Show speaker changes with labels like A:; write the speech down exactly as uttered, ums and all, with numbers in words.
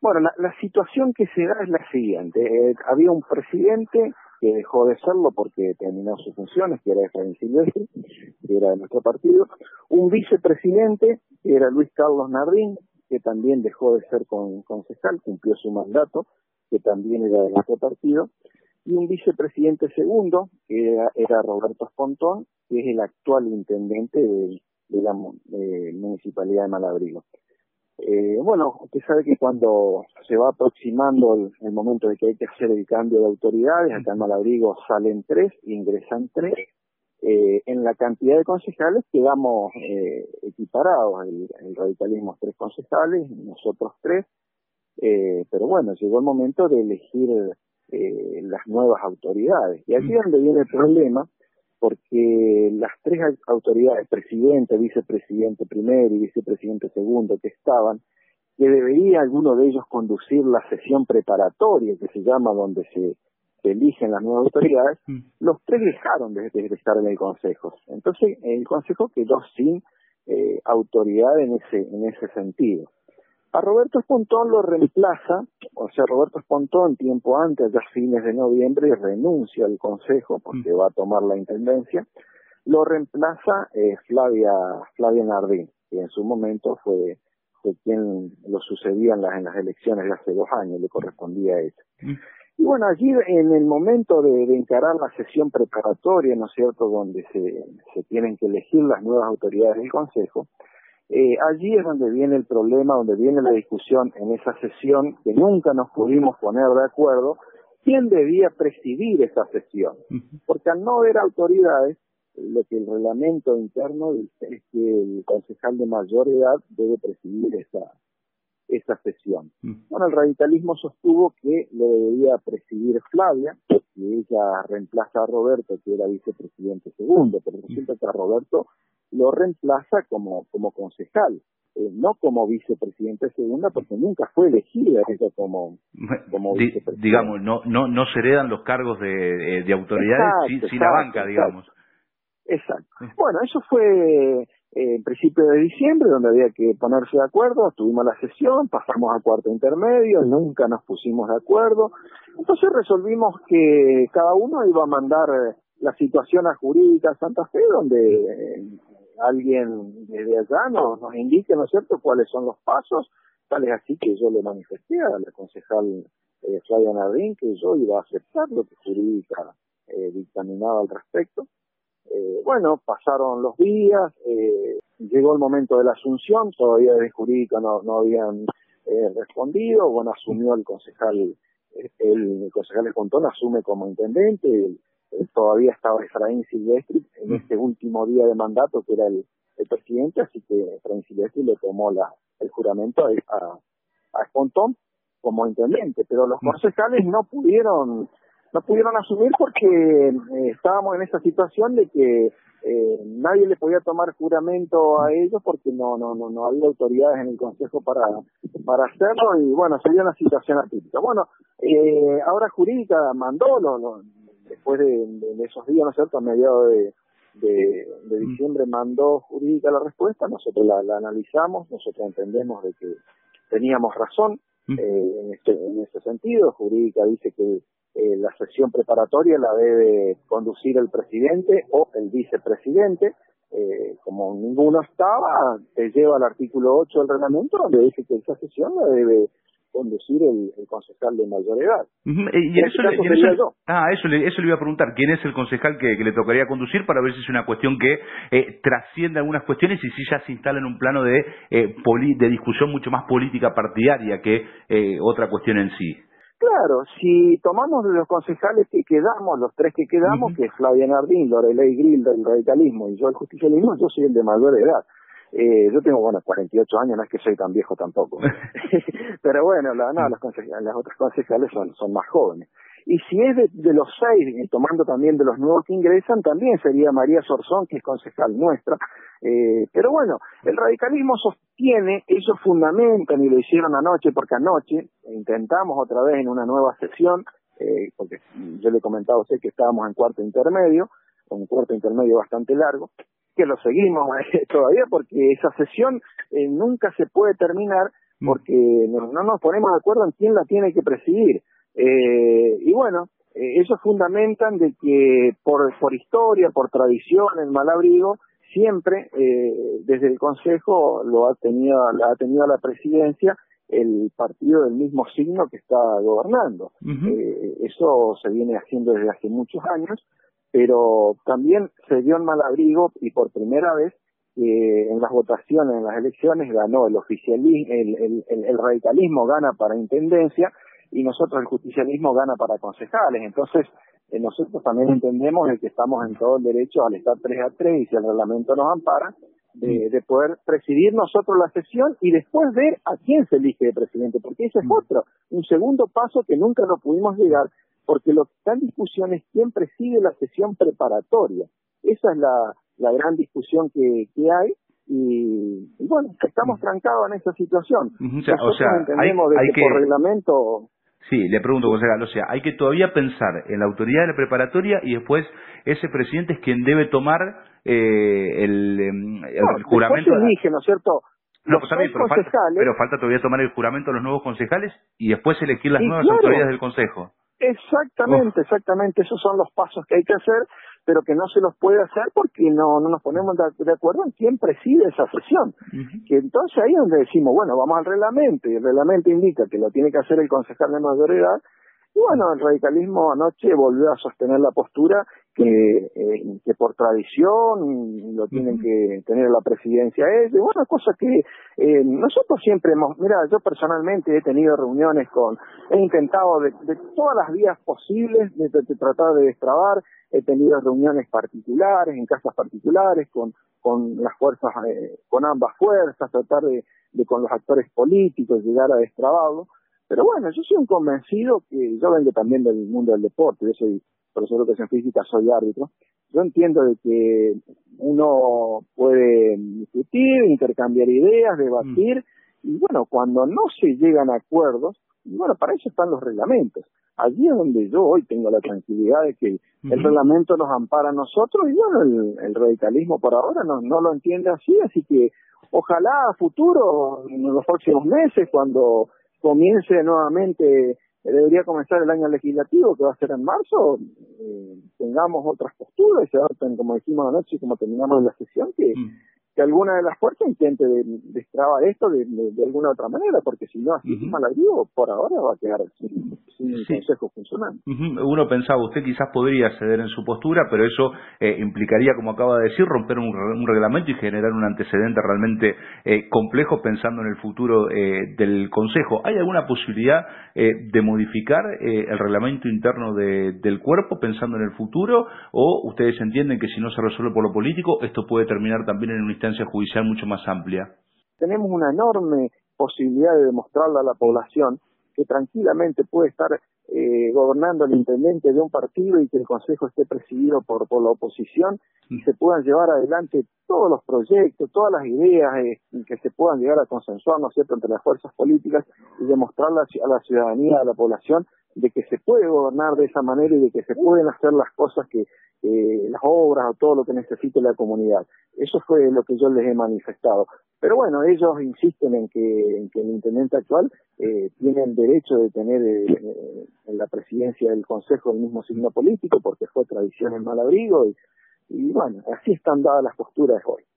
A: Bueno, la, la situación que se da es la siguiente. Eh, había un presidente que dejó de serlo porque terminó sus funciones, que era Efraín Silvestri, que era de nuestro partido. Un vicepresidente, que era Luis Carlos Nardín, que también dejó de ser con, concejal, cumplió su mandato, que también era de nuestro partido. Y un vicepresidente segundo, que era, era Roberto Espontón, que es el actual intendente de, de la de Municipalidad de Malabrigo. Eh, bueno, usted sabe que cuando se va aproximando el, el momento de que hay que hacer el cambio de autoridades, acá en Malabrigo salen tres, ingresan tres, eh, en la cantidad de concejales quedamos eh, equiparados, el, el radicalismo es tres concejales, nosotros tres, eh, pero bueno, llegó el momento de elegir eh, las nuevas autoridades, y aquí es donde viene el problema, porque las tres autoridades, presidente, vicepresidente primero y vicepresidente segundo que estaban, que debería alguno de ellos conducir la sesión preparatoria, que se llama donde se, se eligen las nuevas autoridades, mm. los tres dejaron de, de estar en el Consejo. Entonces, el Consejo quedó sin eh, autoridad en ese, en ese sentido. A Roberto Espontón lo reemplaza, o sea, Roberto Espontón, tiempo antes, ya fines de noviembre, renuncia al Consejo porque va a tomar la intendencia. Lo reemplaza eh, Flavia Flavia Nardín, que en su momento fue, fue quien lo sucedía en las, en las elecciones de hace dos años, le correspondía a ella. Y bueno, allí en el momento de, de encarar la sesión preparatoria, ¿no es cierto?, donde se, se tienen que elegir las nuevas autoridades del Consejo, Eh, allí es donde viene el problema, donde viene la discusión en esa sesión, que nunca nos pudimos poner de acuerdo, quién debía presidir esa sesión. Porque al no haber autoridades, lo que el reglamento interno dice es que el concejal de mayor edad debe presidir esa, esa sesión. Bueno, el radicalismo sostuvo que lo debería presidir Flavia, porque ella reemplaza a Roberto, que era vicepresidente segundo, pero resulta que a Roberto lo reemplaza como como concejal, eh, no como vicepresidente segunda, porque nunca fue elegida ella como, como
B: Di,
A: vicepresidente.
B: Digamos, no no no se heredan los cargos de, de autoridades sin,
A: Exacto,
B: sin la banca,
A: exacto,
B: digamos.
A: Exacto. Bueno, eso fue eh, en principio de diciembre, donde había que ponerse de acuerdo, tuvimos la sesión, pasamos a cuarto intermedio, nunca nos pusimos de acuerdo, entonces resolvimos que cada uno iba a mandar la situación a Jurídica Santa Fe, donde eh, alguien desde allá nos, nos indique, ¿no es cierto?, cuáles son los pasos, tal es así que yo le manifesté a la concejal eh, Flavia Nardín que yo iba a aceptar lo que Jurídica eh, dictaminaba al respecto. Eh, bueno, pasaron los días, eh, llegó el momento de la asunción, todavía desde Jurídica no, no habían eh, respondido, bueno, asumió el concejal, el, el concejal Espontón asume como intendente, el, el, todavía estaba Efraín Silvestri en este último día de mandato, que era el, el presidente, así que Efraín Silvestri le tomó la, el juramento a, a, a Espontón como intendente, pero los concejales no pudieron no pudieron asumir porque eh, estábamos en esa situación de que eh, nadie le podía tomar juramento a ellos porque no no no no había autoridades en el Consejo para para hacerlo, y bueno, sería una situación atípica. Bueno, eh, ahora Jurídica mandó, lo, lo, después de, de, de esos días, ¿no es cierto?, a mediados de, de, de diciembre mandó Jurídica la respuesta, nosotros la, la analizamos, nosotros entendemos de que teníamos razón eh, en, este, en este sentido. Jurídica dice que Eh, la sesión preparatoria la debe conducir el presidente o el vicepresidente, eh, como ninguno estaba, te lleva al artículo ocho del reglamento, donde dice que esa sesión la debe conducir el, el concejal de mayor edad.
B: Uh-huh. Y en eso, le, y en eso, yo. Ah, eso le, eso le iba a preguntar, ¿quién es el concejal que, que le tocaría conducir, para ver si es una cuestión que eh, trasciende algunas cuestiones y si ya se instala en un plano de, eh, poli, de discusión mucho más política partidaria que eh, otra cuestión en sí?
A: Claro, si tomamos de los concejales que quedamos, los tres que quedamos, uh-huh. que es Flavia Nardín, Lorelei Grill del radicalismo y yo el justicialismo, yo soy el de mayor edad. Eh, yo tengo, bueno, cuarenta y ocho años, no es que soy tan viejo tampoco. Pero bueno, la, no, los concejales, las otras concejales son, son más jóvenes. Y si es de, de los seis, y tomando también de los nuevos que ingresan, también sería María Sorzón, que es concejal nuestra. Eh, pero bueno, el radicalismo sostiene, ellos fundamentan, y lo hicieron anoche, porque anoche intentamos otra vez en una nueva sesión, eh, porque yo le he comentado a usted que estábamos en cuarto intermedio, un cuarto intermedio bastante largo, que lo seguimos eh, todavía, porque esa sesión eh, nunca se puede terminar, porque no, no nos ponemos de acuerdo en quién la tiene que presidir. Eh, y bueno, eh, ellos fundamentan de que por, por historia, por tradición, el Malabrigo siempre, eh, desde el Consejo, lo ha tenido, la ha tenido la presidencia el partido del mismo signo que está gobernando. Uh-huh. Eh, eso se viene haciendo desde hace muchos años, pero también se dio en Malabrigo y por primera vez eh, en las votaciones, en las elecciones, ganó el oficialismo, el, el, el, el radicalismo gana para intendencia y nosotros el justicialismo gana para concejales. Entonces, eh, nosotros también entendemos de que estamos en todo el derecho al estar tres a tres y si el reglamento nos ampara, De, de poder presidir nosotros la sesión y después ver a quién se elige de presidente, porque ese es otro, un segundo paso que nunca lo pudimos llegar, porque lo que está en discusión es quién preside la sesión preparatoria. Esa es la, la gran discusión que, que hay, y, y bueno, estamos trancados en esa situación.
B: O sea,
A: nosotros
B: o sea,
A: entendemos
B: hay,
A: de
B: hay
A: que,
B: que
A: por reglamento...
B: Sí, le pregunto, concejal, o sea, hay que todavía pensar en la autoridad de la preparatoria y después ese presidente es quien debe tomar eh, el, el,
A: no,
B: el juramento.
A: Después se elige, ¿no es cierto?
B: No, pues también, pero falta, pero falta todavía tomar el juramento a los nuevos concejales y después elegir las
A: y
B: nuevas
A: claro,
B: autoridades del consejo.
A: Exactamente, Uf. exactamente, esos son los pasos que hay que hacer, pero que no se los puede hacer porque no, no nos ponemos de acuerdo en quién preside esa sesión. Uh-huh. Que entonces ahí es donde decimos, bueno, vamos al reglamento, y el reglamento indica que lo tiene que hacer el concejal de mayor edad, y bueno, el radicalismo anoche volvió a sostener la postura que, eh, que por tradición lo tienen uh-huh. que tener la presidencia ellos, y bueno, cosa que eh, nosotros siempre hemos, mira, yo personalmente he tenido reuniones con, he intentado de, de todas las vías posibles de, de, de tratar de destrabar, he tenido reuniones particulares, en casas particulares, con, con las fuerzas, eh, con ambas fuerzas, tratar de, de con los actores políticos llegar a destrabarlo. Pero bueno, yo soy un convencido que yo vengo también del mundo del deporte, yo soy profesor de educación física, soy árbitro. Yo entiendo de que uno puede discutir, intercambiar ideas, debatir, mm. y bueno, cuando no se llegan a acuerdos, y bueno, para eso están los reglamentos. Allí es donde yo hoy tengo la tranquilidad de que uh-huh. el reglamento nos ampara a nosotros, y bueno, el, el radicalismo por ahora no, no lo entiende así, así que ojalá a futuro, en los próximos meses, cuando comience nuevamente, debería comenzar el año legislativo, que va a ser en marzo, eh, tengamos otras posturas y se adopten, como dijimos anoche y como terminamos la sesión, que, mm. que alguna de las fuerzas intente destrabar de esto de, de, de alguna otra manera, porque si no, así uh-huh. Malabrigo, por ahora va a quedar sin, sin sí. consejo funcionando.
B: Uh-huh. Uno pensaba, usted quizás podría ceder en su postura, pero eso eh, implicaría, como acaba de decir, romper un, un reglamento y generar un antecedente realmente eh, complejo pensando en el futuro eh, del Consejo. ¿Hay alguna posibilidad eh, de modificar eh, el reglamento interno de, del cuerpo pensando en el futuro? ¿O ustedes entienden que si no se resuelve por lo político, esto puede terminar también en una instancia judicial mucho más amplia?
A: Tenemos una enorme posibilidad de demostrarle a la población que tranquilamente puede estar eh, gobernando el intendente de un partido y que el consejo esté presidido por, por la oposición y se puedan llevar adelante todos los proyectos, todas las ideas eh, que se puedan llegar a consensuar, ¿no es cierto?, entre las fuerzas políticas y demostrarle a la ciudadanía, a la población, de que se puede gobernar de esa manera y de que se pueden hacer las cosas que, eh, las obras o todo lo que necesite la comunidad. Eso fue lo que yo les he manifestado. Pero bueno, ellos insisten en que, en que el intendente actual eh, tiene el derecho de tener eh, en la presidencia del Consejo el mismo signo político, porque fue tradición en Malabrigo, y, y bueno, así están dadas las posturas hoy.